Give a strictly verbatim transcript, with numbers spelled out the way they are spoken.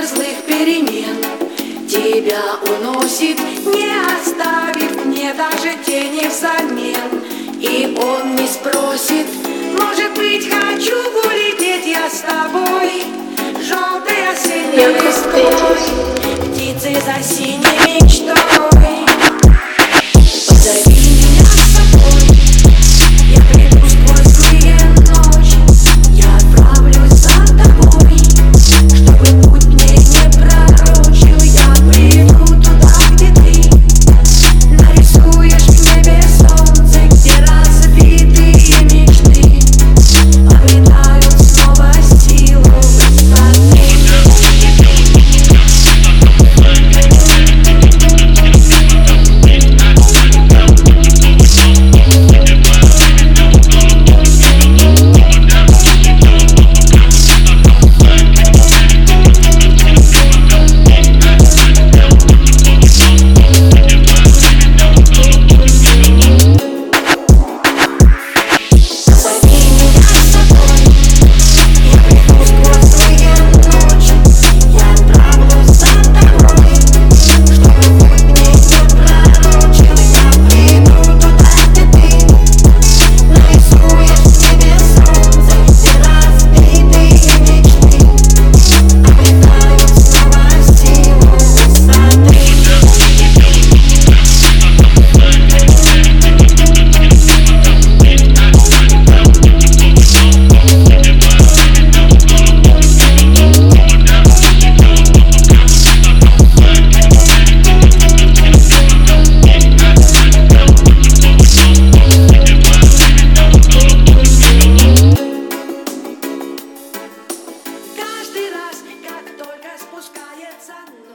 злых перемен. Тебя уносит, не оставив мне даже тени взамен. И он не спросит, может быть, хочу улететь я с тобой. Желтый осенний листой, птицы за синей мечтой. Позови меня с собой, я приду сквозь злые ночи. Я отправлюсь за тобой, чтобы путь мне не пророчил. Я приду туда, где ты нарисуешь в небе солнце, где разбитые мечты обретают снова силу высоты. Спускается ночь.